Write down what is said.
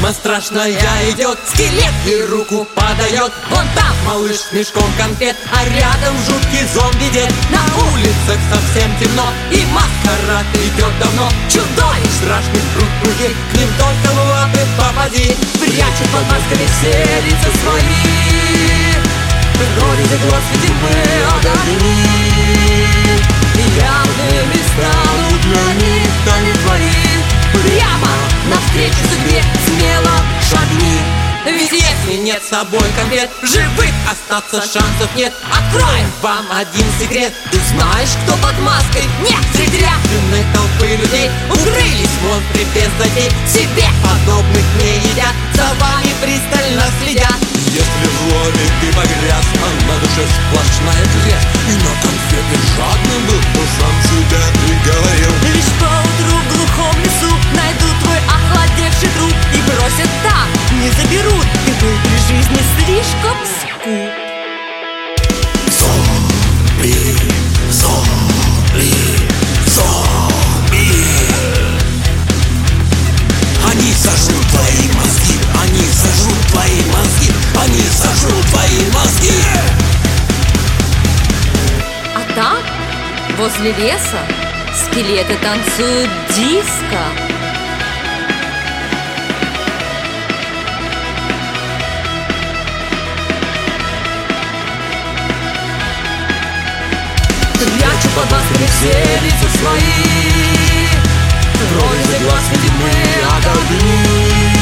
Мимо страшная идет, скелет и руку подает. Вон там малыш с мешком конфет, а рядом жуткий зомби-дед. На улицах совсем темно, и маскарад идет давно. Чудовищ страшных пруд пруди, к ним только в лапы попади. Прячут под масками все лица свои, прорези глаз видимы огоньми. Явными станут для них тайны твои. Прямо навстречу судьбе смело шагни. Ведь если нет с собой конфет, живых остаться шансов нет. Откроем вам один секрет. Ты знаешь, кто под маской? Нет, среди ряженой толпы людей укрылись монстры без затей. Себе подобных не едят, за вами пристально следят. Если в ломе ты погряз, а на душе сплошная грязь, и на конфеты жадным был, то сам себя приговорил. Лишь поутру в глухом лесу найдут твой охладевший труп и бросят там, не заберут. Ты был при жизни слишком скуп. Зомби, зомби, зомби. Они сожрут твои мозги, они сожрут твои мозги, они сожрут твои мозги. А там, возле леса, скелеты танцуют диско. Прячу под масками все лица свои, прорези глаз видимы огоньми.